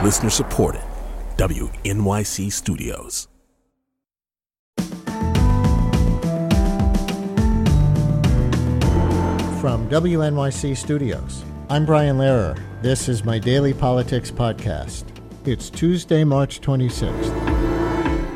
Listener supported. WNYC Studios. From WNYC Studios, I'm Brian Lehrer. This is my daily politics podcast. It's Tuesday, March 26th.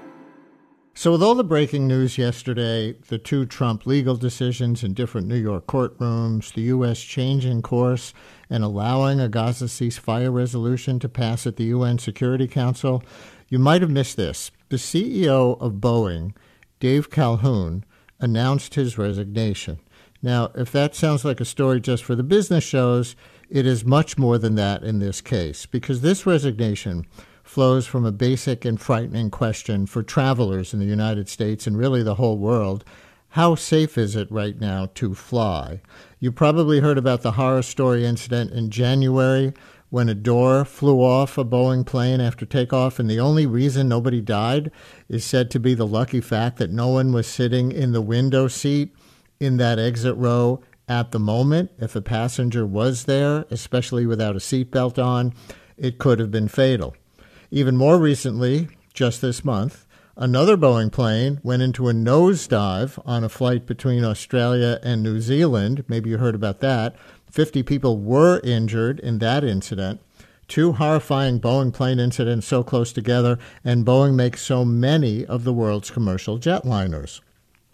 So with all the breaking news yesterday, the two Trump legal decisions in different New York courtrooms, the U.S. changing course and allowing a Gaza ceasefire resolution to pass at the UN Security Council, you might have missed this. The CEO of Boeing, Dave Calhoun, announced his resignation. Now, if that sounds like a story just for the business shows, it is much more than that in this case, because this resignation flows from a basic and frightening question for travelers in the United States and really the whole world. How safe is it right now to fly? You probably heard about the horror story incident in January when a door flew off a Boeing plane after takeoff, and the only reason nobody died is said to be the lucky fact that no one was sitting in the window seat in that exit row at the moment. If a passenger was there, especially without a seatbelt on, it could have been fatal. Even more recently, just this month, another Boeing plane went into a nosedive on a flight between Australia and New Zealand. Maybe you heard about that. 50 people were injured in that incident. Two horrifying Boeing plane incidents so close together, and Boeing makes so many of the world's commercial jetliners.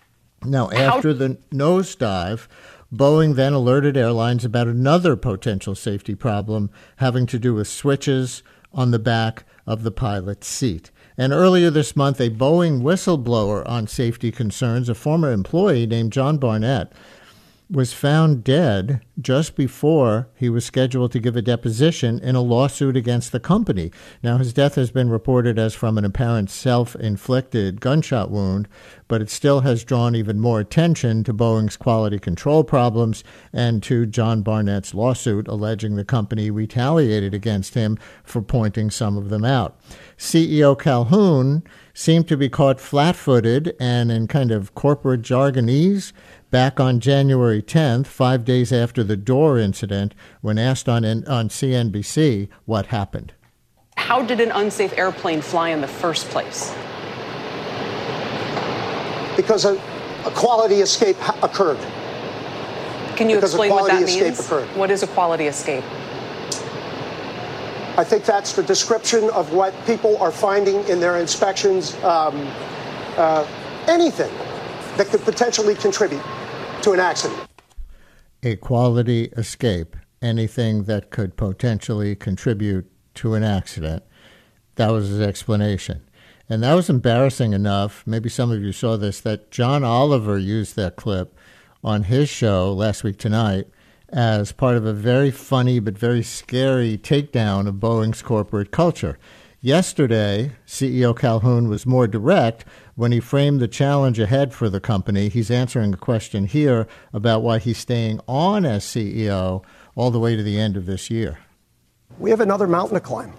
Now, after the nosedive, Boeing then alerted airlines about another potential safety problem having to do with switches on the back of the pilot's seat. And earlier this month, a Boeing whistleblower on safety concerns, a former employee named John Barnett, was found dead just before he was scheduled to give a deposition in a lawsuit against the company. Now, his death has been reported as from an apparent self-inflicted gunshot wound, but it still has drawn even more attention to Boeing's quality control problems and to John Barnett's lawsuit alleging the company retaliated against him for pointing some of them out. CEO Calhoun seemed to be caught flat-footed and in kind of corporate jargonese back on January 10th, 5 days after the door incident, when asked on CNBC what happened. How did an unsafe airplane fly in the first place? Because a quality escape occurred. Can you explain what that means? Occurred. What is a quality escape? I think that's the description of what people are finding in their inspections. Anything that could potentially contribute to an accident. A quality escape, anything that could potentially contribute to an accident. That was his explanation. And that was embarrassing enough, maybe some of you saw this, that John Oliver used that clip on his show Last Week Tonight as part of a very funny but very scary takedown of Boeing's corporate culture. Yesterday, CEO Calhoun was more direct when he framed the challenge ahead for the company. He's answering a question here about why he's staying on as CEO all the way to the end of this year. We have another mountain to climb.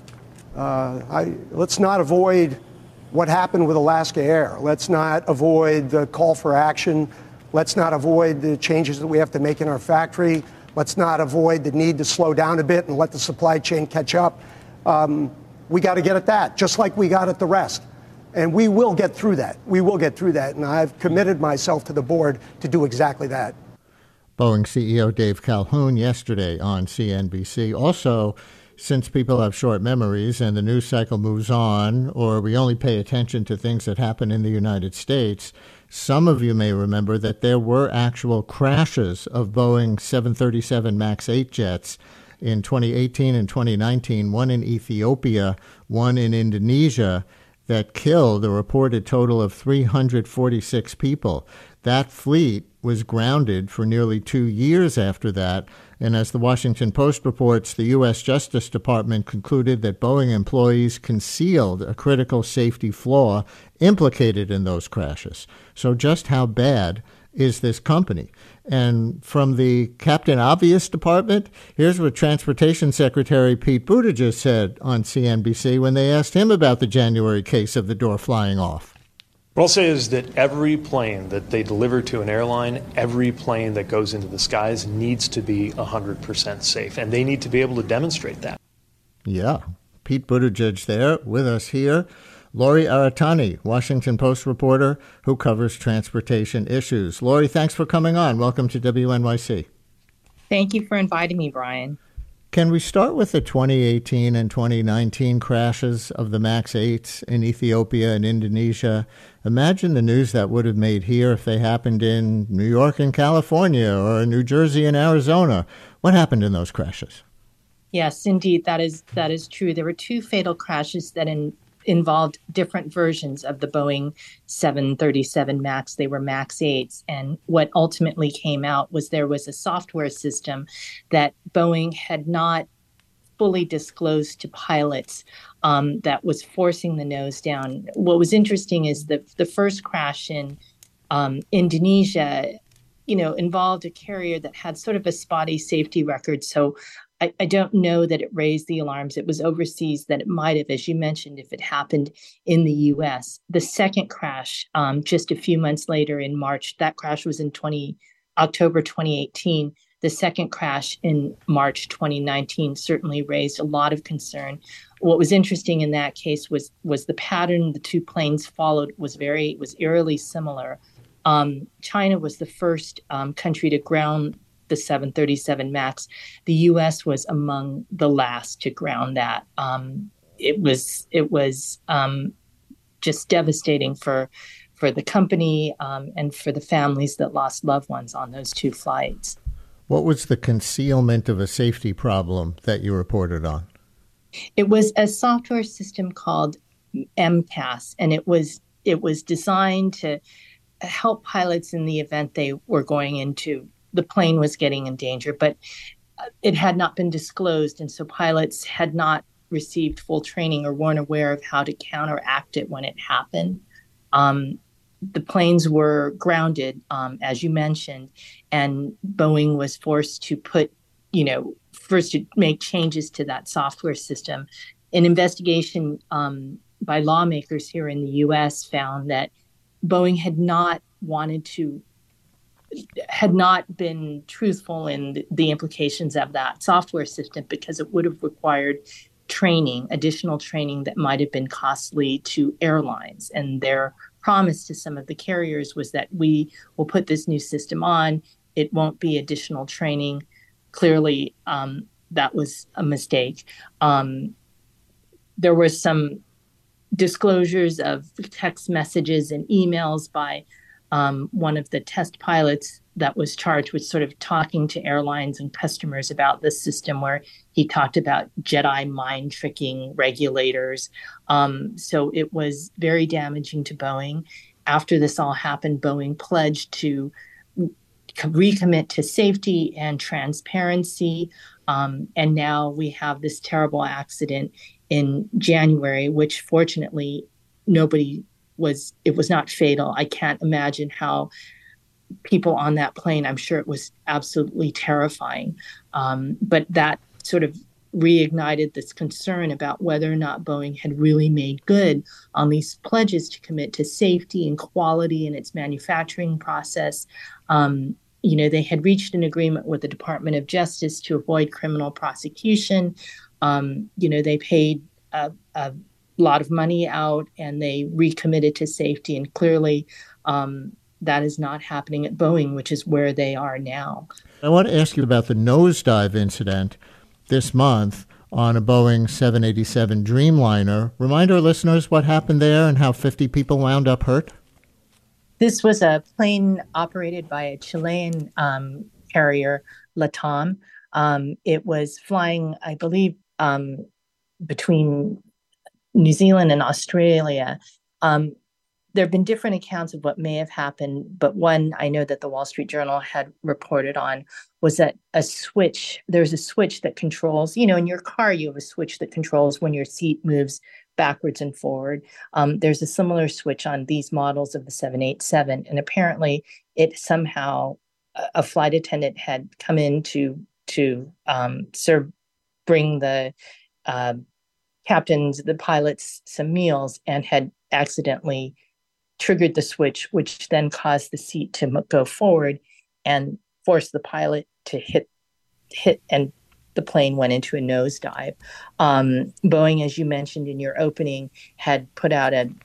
Let's not avoid what happened with Alaska Air. Let's not avoid the call for action. Let's not avoid the changes that we have to make in our factory. Let's not avoid the need to slow down a bit and let the supply chain catch up. We got to get at that, just like we got at the rest. And we will get through that. We will get through that. And I've committed myself to the board to do exactly that. Boeing CEO Dave Calhoun yesterday on CNBC. Also, since people have short memories and the news cycle moves on, or we only pay attention to things that happen in the United States, some of you may remember that there were actual crashes of Boeing 737 MAX 8 jets in 2018 and 2019, one in Ethiopia, one in Indonesia, that killed a reported total of 346 people. That fleet was grounded for nearly 2 years after that, and as the Washington Post reports, the U.S. Justice Department concluded that Boeing employees concealed a critical safety flaw implicated in those crashes. So just how bad is this company? And from the Captain Obvious department, here's what Transportation Secretary Pete Buttigieg said on CNBC when they asked him about the January case of the door flying off. What I'll say is that every plane that they deliver to an airline, every plane that goes into the skies needs to be 100% safe, and they need to be able to demonstrate that. Yeah. Pete Buttigieg there with us here. Lori Aratani, Washington Post reporter who covers transportation issues. Lori, thanks for coming on. Welcome to WNYC. Thank you for inviting me, Brian. Can we start with the 2018 and 2019 crashes of the MAX 8s in Ethiopia and Indonesia? Imagine the news that would have made here if they happened in New York and California or New Jersey and Arizona. What happened in those crashes? Yes, indeed, that is true. There were two fatal crashes that involved different versions of the Boeing 737 MAX. They were MAX 8s. And what ultimately came out was there was a software system that Boeing had not fully disclosed to pilots that was forcing the nose down. What was interesting is the first crash in Indonesia, involved a carrier that had sort of a spotty safety record. So I don't know that it raised the alarms. It was overseas that it might have, as you mentioned, if it happened in the U.S. The second crash, just a few months later in March, that crash was in October 2018. The second crash in March 2019 certainly raised a lot of concern. What was interesting in that case was the pattern the two planes followed was eerily similar. China was the first country to ground the 737 MAX. The U.S. was among the last to ground that. It was just devastating for the company and for the families that lost loved ones on those two flights. What was the concealment of a safety problem that you reported on? It was a software system called MCAS, and it was designed to help pilots in the event they were going into the plane was getting in danger, but it had not been disclosed. And so pilots had not received full training or weren't aware of how to counteract it when it happened. The planes were grounded, as you mentioned, and Boeing was forced to first to make changes to that software system. An investigation by lawmakers here in the U.S. found that Boeing had not been truthful in the implications of that software system because it would have required additional training that might have been costly to airlines. And their promise to some of the carriers was that we will put this new system on. It won't be additional training. Clearly, that was a mistake. There were some disclosures of text messages and emails by one of the test pilots that was charged with sort of talking to airlines and customers about this system, where he talked about Jedi mind tricking regulators. So it was very damaging to Boeing. After this all happened, Boeing pledged to recommit to safety and transparency. And now we have this terrible accident in January, which fortunately it was not fatal. I can't imagine how people on that plane, I'm sure it was absolutely terrifying. But that sort of reignited this concern about whether or not Boeing had really made good on these pledges to commit to safety and quality in its manufacturing process. They had reached an agreement with the Department of Justice to avoid criminal prosecution. They paid a lot of money out and they recommitted to safety. And clearly that is not happening at Boeing, which is where they are now. I want to ask you about the nosedive incident this month on a Boeing 787 Dreamliner. Remind our listeners what happened there and how 50 people wound up hurt. This was a plane operated by a Chilean carrier, LATAM. It was flying, I believe, between New Zealand and Australia. There have been different accounts of what may have happened, but one I know that the Wall Street Journal had reported on was that there's a switch that controls, in your car, you have a switch that controls when your seat moves backwards and forward. There's a similar switch on these models of the 787. And apparently it somehow, a flight attendant had come in to bring the the pilots some meals and had accidentally triggered the switch, which then caused the seat to go forward and forced the pilot to hit and the plane went into a nosedive. Boeing, as you mentioned in your opening, had put out an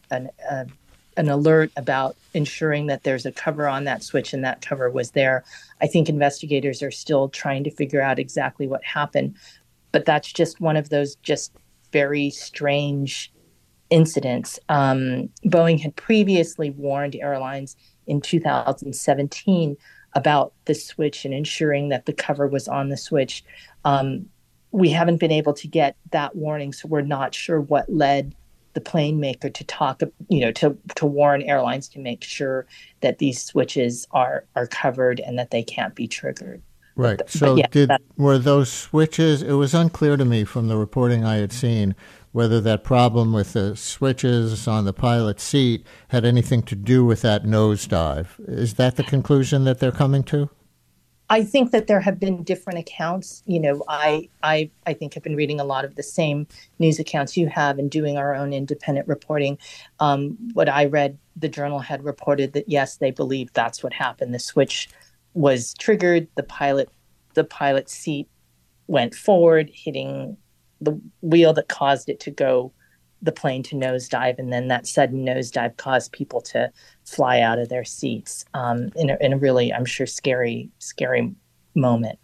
alert about ensuring that there's a cover on that switch, and that cover was there. I think investigators are still trying to figure out exactly what happened, but that's just one of those just very strange incidents. Boeing had previously warned airlines in 2017 about the switch and ensuring that the cover was on the switch. We haven't been able to get that warning, so we're not sure what led the plane maker to talk, to warn airlines to make sure that these switches are covered and that they can't be triggered. Right. So were those switches, it was unclear to me from the reporting I had seen whether that problem with the switches on the pilot's seat had anything to do with that nosedive. Is that the conclusion that they're coming to? I think that there have been different accounts. I think I've been reading a lot of the same news accounts you have and doing our own independent reporting. What I read, the Journal had reported that, yes, they believe that's what happened. The switch was triggered. The pilot's seat went forward, hitting the wheel that caused it to go, the plane to nosedive, and then that sudden nosedive caused people to fly out of their seats in a really, I'm sure, scary moment.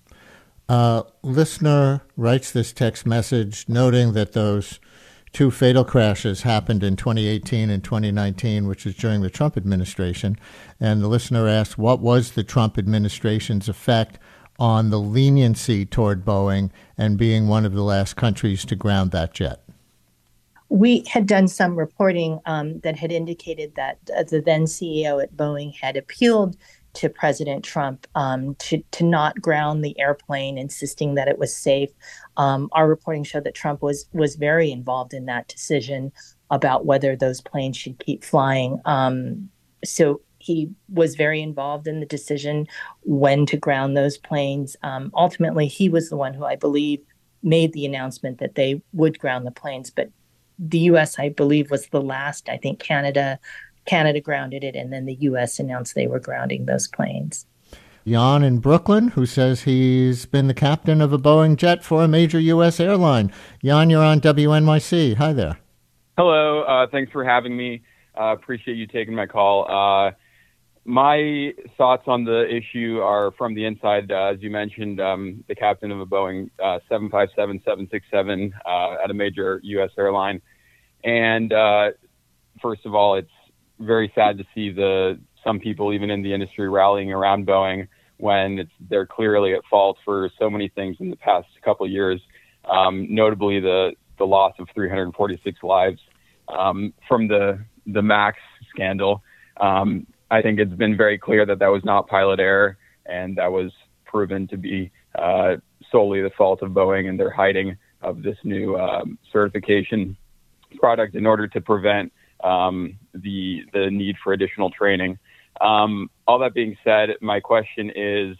Listener writes this text message noting that those two fatal crashes happened in 2018 and 2019, which was during the Trump administration. And the listener asks, what was the Trump administration's effect on the leniency toward Boeing and being one of the last countries to ground that jet? We had done some reporting that had indicated that the then CEO at Boeing had appealed to President Trump to not ground the airplane, insisting that it was safe. Our reporting showed that Trump was very involved in that decision about whether those planes should keep flying. So he was very involved in the decision when to ground those planes. Ultimately, he was the one who, I believe, made the announcement that they would ground the planes. But the U.S., I believe, was the last. I think Canada grounded it, and then the U.S. announced they were grounding those planes. Jan in Brooklyn, who says he's been the captain of a Boeing jet for a major U.S. airline. Jan, you're on WNYC. Hi there. Hello. Thanks for having me. Appreciate you taking my call. My thoughts on the issue are from the inside. As you mentioned, the captain of a Boeing 757-767 at a major U.S. airline. And first of all, it's very sad to see some people, even in the industry, rallying around Boeing when they're clearly at fault for so many things in the past couple of years, notably the loss of 346 lives from the MAX scandal. I think it's been very clear that was not pilot error, and that was proven to be solely the fault of Boeing and their hiding of this new certification product in order to prevent the need for additional training. All that being said, my question is,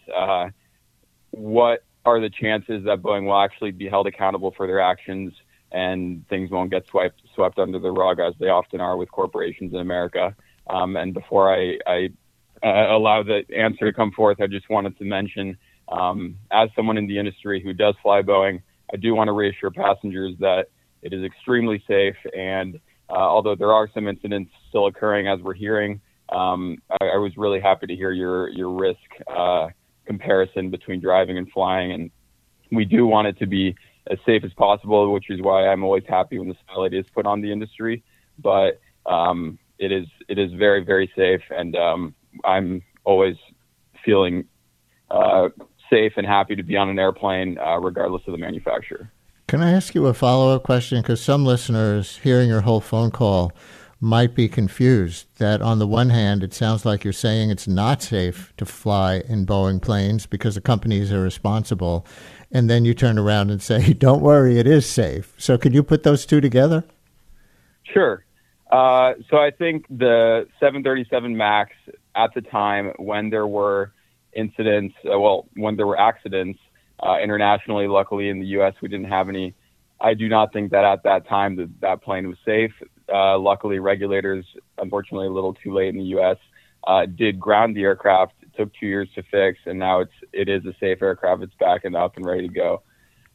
what are the chances that Boeing will actually be held accountable for their actions and things won't get swept under the rug, as they often are with corporations in America? And before I allow the answer to come forth, I just wanted to mention, as someone in the industry who does fly Boeing, I do want to reassure passengers that it is extremely safe. And although there are some incidents still occurring, as we're hearing, I was really happy to hear your risk comparison between driving and flying. And we do want it to be as safe as possible, which is why I'm always happy when the spotlight is put on the industry. But it is very, very safe, and I'm always feeling safe and happy to be on an airplane, regardless of the manufacturer. Can I ask you a follow-up question? Because some listeners hearing your whole phone call might be confused that on the one hand, it sounds like you're saying it's not safe to fly in Boeing planes because the companies are responsible. And then you turn around and say, don't worry, it is safe. So could you put those two together? Sure. So I think the 737 MAX at the time when there were incidents, when there were accidents internationally, luckily in the U.S. we didn't have any. I do not think that at that time that plane was safe. Luckily, regulators, unfortunately a little too late in the U.S., did ground the aircraft. It took 2 years to fix, and now it is a safe aircraft. It's back and up and ready to go.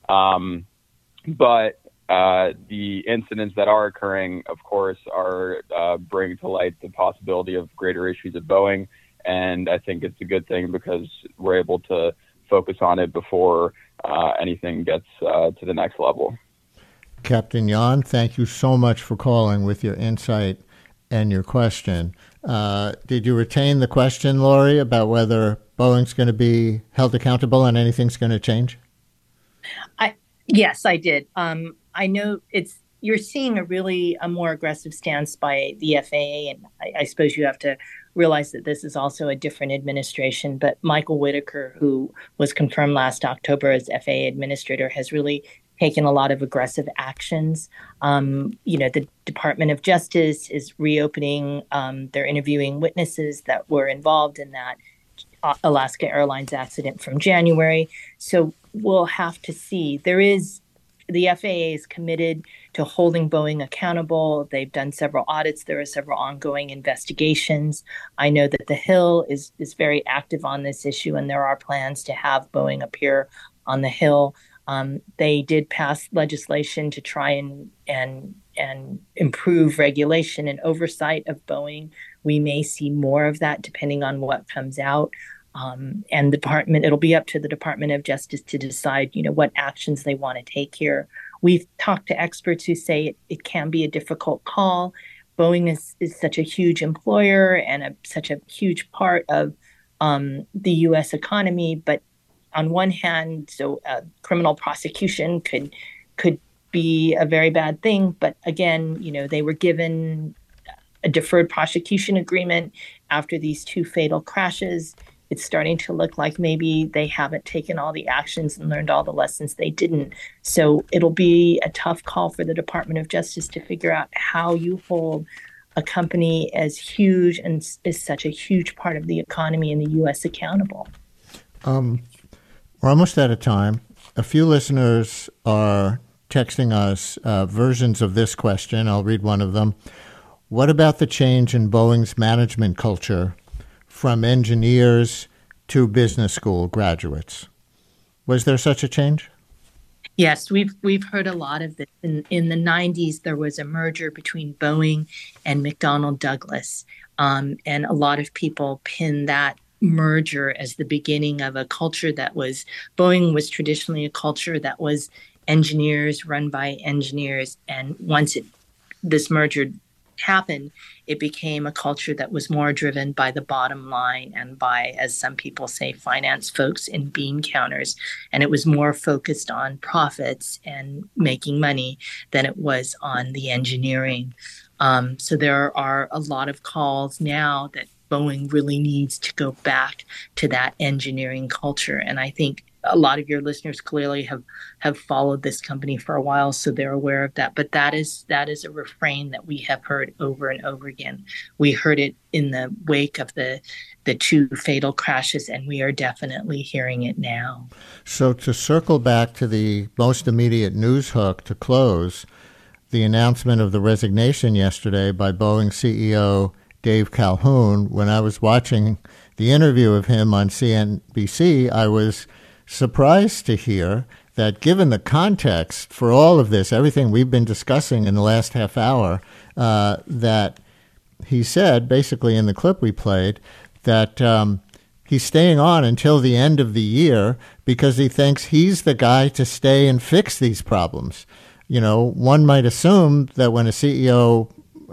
But the incidents that are occurring, of course, are bringing to light the possibility of greater issues at Boeing. And I think it's a good thing because we're able to focus on it before anything gets to the next level. Captain Yan, thank you so much for calling with your insight and your question. Did you retain the question, Lori, about whether Boeing's going to be held accountable and anything's going to change? Yes, I did. I know you're seeing a more aggressive stance by the FAA, and I suppose you have to realize that this is also a different administration. But Michael Whitaker, who was confirmed last October as FAA administrator, has really taken a lot of aggressive actions. The Department of Justice is reopening. They're interviewing witnesses that were involved in that Alaska Airlines accident from January. So we'll have to see. The FAA is committed to holding Boeing accountable. They've done several audits. There are several ongoing investigations. I know that the Hill is very active on this issue, and there are plans to have Boeing appear on the Hill. They did pass legislation to try and improve regulation and oversight of Boeing. We may see more of that depending on what comes out. And it'll be up to the Department of Justice to decide, what actions they want to take here. We've talked to experts who say it can be a difficult call. Boeing is such a huge employer and such a huge part of the U.S. economy. But on one hand, criminal prosecution could be a very bad thing. But again, they were given a deferred prosecution agreement after these two fatal crashes. It's starting to look like maybe they haven't taken all the actions and learned all the lessons they didn't. So it'll be a tough call for the Department of Justice to figure out how you hold a company as huge and is such a huge part of the economy in the U.S. accountable. We're almost out of time. A few listeners are texting us versions of this question. I'll read one of them. What about the change in Boeing's management culture from engineers to business school graduates? Was there such a change? Yes, we've heard a lot of this. In the 90s, there was a merger between Boeing and McDonnell Douglas, and a lot of people pin that merger as the beginning of a culture Boeing was traditionally a culture that was engineers, run by engineers, and once this merger happened, it became a culture that was more driven by the bottom line and by, as some people say, finance folks in bean counters. And it was more focused on profits and making money than it was on the engineering. So there are a lot of calls now that Boeing really needs to go back to that engineering culture. And I think a lot of your listeners clearly have followed this company for a while, so they're aware of that. But that is a refrain that we have heard over and over again. We heard it in the wake of the two fatal crashes, and we are definitely hearing it now. So to circle back to the most immediate news hook to close, the announcement of the resignation yesterday by Boeing CEO Dave Calhoun, when I was watching the interview of him on CNBC, I was surprised to hear that given the context for all of this, everything we've been discussing in the last half hour, that he said, basically in the clip we played, that he's staying on until the end of the year because he thinks he's the guy to stay and fix these problems. One might assume that when a CEO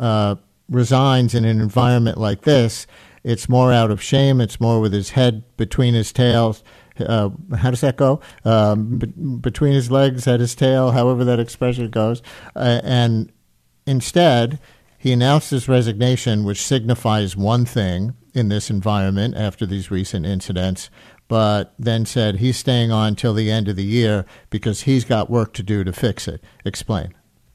resigns in an environment like this, it's more out of shame. It's more with his head between his tails. How does that go? Between his legs, head his tail, however that expression goes. And instead, he announced his resignation, which signifies one thing in this environment after these recent incidents, but then said he's staying on till the end of the year because he's got work to do to fix it. Explain.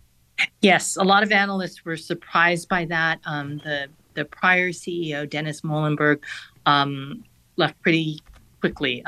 Yes, a lot of analysts were surprised by that. The prior CEO, Dennis Muilenburg, left pretty quickly.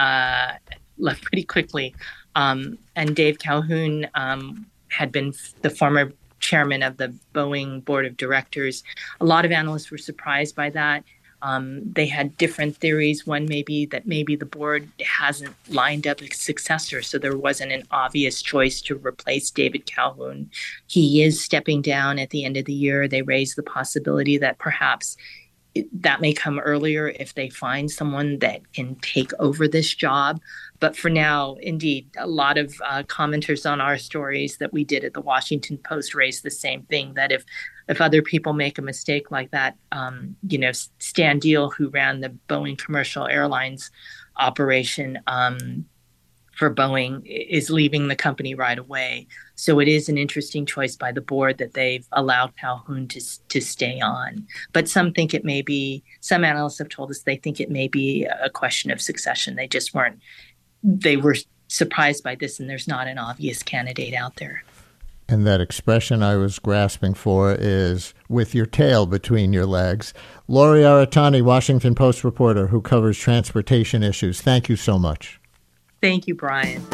And Dave Calhoun had been the former chairman of the Boeing board of directors. A lot of analysts were surprised by that. They had different theories. One may be that maybe the board hasn't lined up a successor, so there wasn't an obvious choice to replace David Calhoun. He is stepping down at the end of the year. They raised the possibility that perhaps that may come earlier if they find someone that can take over this job. But for now, indeed, a lot of commenters on our stories that we did at the Washington Post raised the same thing, that if other people make a mistake like that, Stan Deal, who ran the Boeing Commercial Airlines operation for Boeing, is leaving the company right away. So it is an interesting choice by the board that they've allowed Calhoun to stay on. But some analysts have told us they think it may be a question of succession. They were surprised by this, and there's not an obvious candidate out there. And that expression I was grasping for is with your tail between your legs. Lori Aratani, Washington Post reporter who covers transportation issues. Thank you so much. Thank you, Brian.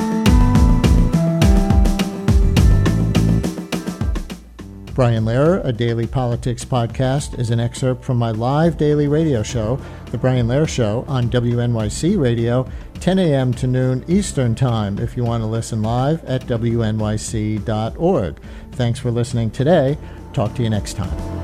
Brian Lehrer, a daily politics podcast, is an excerpt from my live daily radio show, The Brian Lehrer Show, on WNYC Radio, 10 a.m. to noon Eastern Time, if you want to listen live at wnyc.org. Thanks for listening today. Talk to you next time.